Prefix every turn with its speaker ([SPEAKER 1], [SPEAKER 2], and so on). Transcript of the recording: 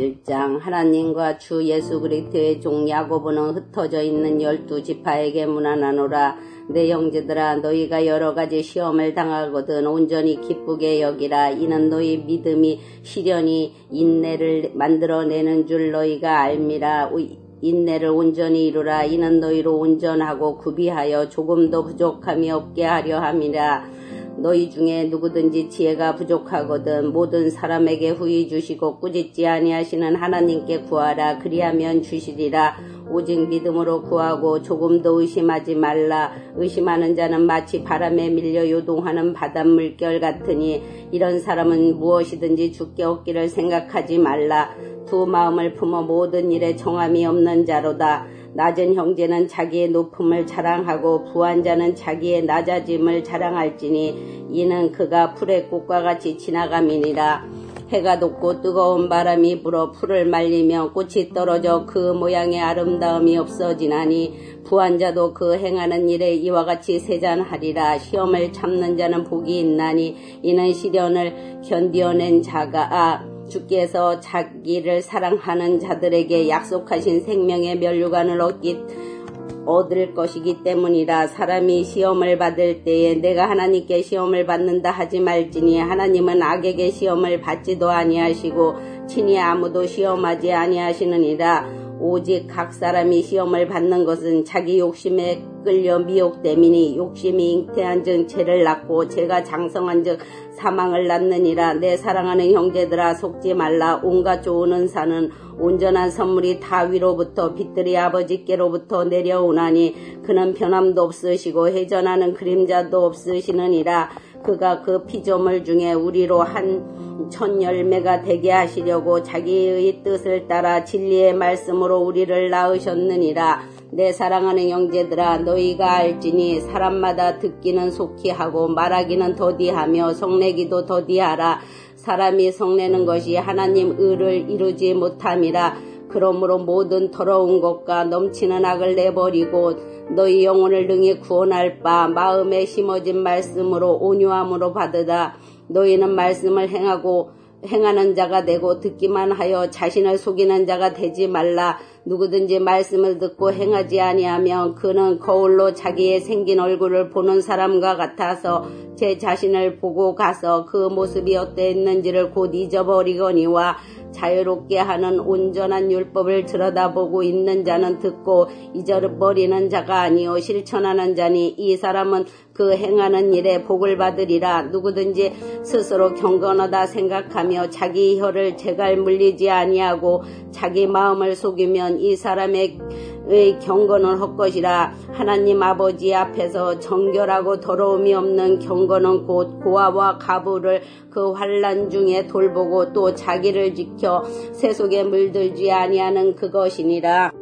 [SPEAKER 1] 1장 하나님과 주 예수 그리스도의 종 야고보는 흩어져 있는 12지파에게 문안하노라. 내 형제들아, 너희가 여러가지 시험을 당하거든 온전히 기쁘게 여기라. 이는 너희 믿음이 시련이 인내를 만들어내는 줄 너희가 알미라. 인내를 온전히 이루라. 이는 너희로 온전하고 구비하여 조금도 부족함이 없게 하려 함이라. 너희 중에 누구든지 지혜가 부족하거든 모든 사람에게 후히 주시고 꾸짖지 아니하시는 하나님께 구하라. 그리하면 주시리라. 오직 믿음으로 구하고 조금도 의심하지 말라. 의심하는 자는 마치 바람에 밀려 요동하는 바닷물결 같으니 이런 사람은 무엇이든지 주께 얻기를 생각하지 말라. 두 마음을 품어 모든 일에 정함이 없는 자로다. 낮은 형제는 자기의 높음을 자랑하고 부한 자는 자기의 낮아짐을 자랑할지니 이는 그가 풀의 꽃과 같이 지나감이니라. 해가 돋고 뜨거운 바람이 불어 풀을 말리며 꽃이 떨어져 그 모양의 아름다움이 없어지나니 부한 자도 그 행하는 일에 이와 같이 세잔하리라. 시험을 참는 자는 복이 있나니 이는 시련을 견디어낸 자가 주께서 자기를 사랑하는 자들에게 약속하신 생명의 면류관을 얻을 것이기 때문이라. 사람이 시험을 받을 때에 내가 하나님께 시험을 받는다 하지 말지니 하나님은 악에게 시험을 받지도 아니하시고 친히 아무도 시험하지 아니하시느니라. 오직 각 사람이 시험을 받는 것은 자기 욕심에 끌려 미혹됨이니 욕심이 잉태한 즉 죄를 낳고 죄가 장성한 즉 사망을 낳느니라. 내 사랑하는 형제들아, 속지 말라. 온갖 좋은 은사는 온전한 선물이 다위로부터 빛들이 아버지께로부터 내려오나니 그는 변함도 없으시고 회전하는 그림자도 없으시느니라. 그가 그 피조물 중에 우리로 한 천 열매가 되게 하시려고 자기의 뜻을 따라 진리의 말씀으로 우리를 낳으셨느니라. 내 사랑하는 형제들아, 너희가 알지니 사람마다 듣기는 속히 하고 말하기는 더디하며 성내기도 더디하라. 사람이 성내는 것이 하나님 의를 이루지 못함이라. 그러므로 모든 더러운 것과 넘치는 악을 내버리고 너희 영혼을 능히 구원할 바 마음에 심어진 말씀으로 온유함으로 받으라. 너희는 말씀을 행하는 자가 되고 듣기만 하여 자신을 속이는 자가 되지 말라. 누구든지 말씀을 듣고 행하지 아니하면 그는 거울로 자기의 생긴 얼굴을 보는 사람과 같아서 제 자신을 보고 가서 그 모습이 어땠는지를 곧 잊어버리거니와 자유롭게 하는 온전한 율법을 들여다보고 있는 자는 듣고 잊어버리는 자가 아니요 실천하는 자니 이 사람은 그 행하는 일에 복을 받으리라. 누구든지 스스로 경건하다 생각하며 자기 혀를 제갈 물리지 아니하고 자기 마음을 속이면 이 사람의 경건은 헛것이라. 하나님 아버지 앞에서 정결하고 더러움이 없는 경건은 곧 고아와 가부를 그 환난 중에 돌보고 또 자기를 지켜 세속에 물들지 아니하는 그것이니라.